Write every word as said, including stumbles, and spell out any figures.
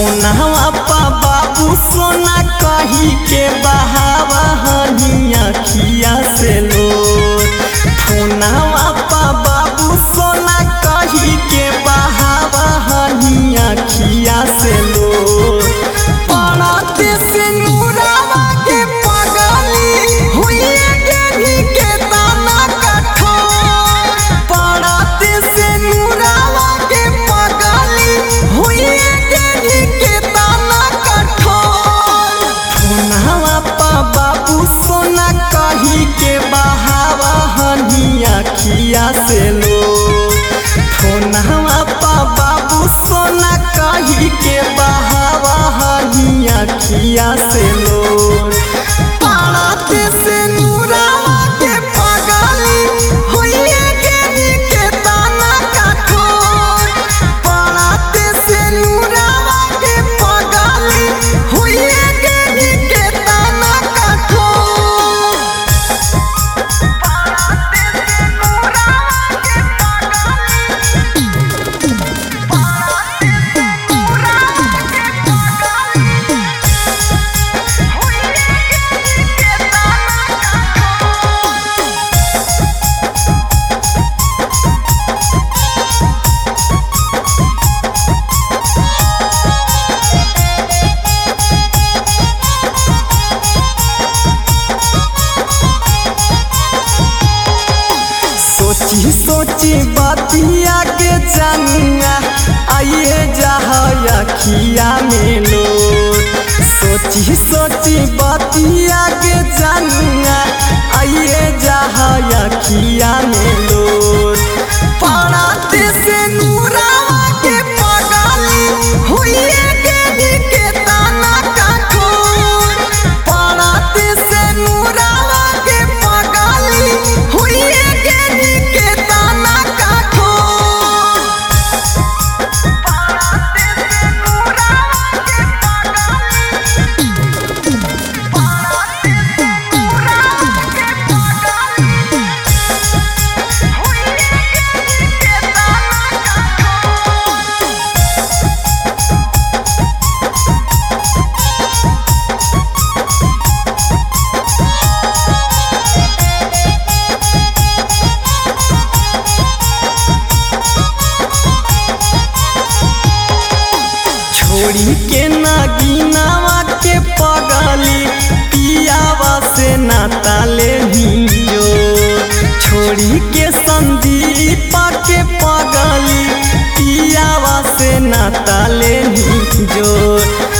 फोनवा पा बाबू सोना कही के बहावा हनिया खिया से लो। फोनवा पा बाबू सोना कही के बहावा हनिया खिया से लो। पड़ते से नूरावा के पगली हुई गेली के दाना कठोर। पड़ते से नूरावा के पगली हुई गेली के दाना कठोर। फोनवा पा बाबू सोना कही के बहावा हनिया खिया से लो। फोनवा पा बाबू सोना कही के बहावा हनिया खिया से लो। पड़ते से नूरावा के पगली हुई गेली के दाना कठोर। पड़ते से नूरावा के पगली हुई गेली के दाना कठोर। पड़ते से नूरावा के पगली पड़ते से नूरावा के पगली हुई गेली के दाना सोची सोची बातिया के जनुआ आइए जहाया खिया में लो। सोची सोची बातिया के जनुआ आइए जहाया खिया में लो। पड़ते से नूरावा के पगली हुई गेली के दाना कठोर। पड़ते से नूरावा के पगली हुई गेली के दाना कठोर। पड़ते से नूरावा के पगली पड़ते से नूरावा के पगली हुई गेली के दाना कठोर। छोड़ी के नागिनावा के पगली पियावा से नाता ले जो। छोड़ी के संदीपा के पगली पियावा से नाता ले जो।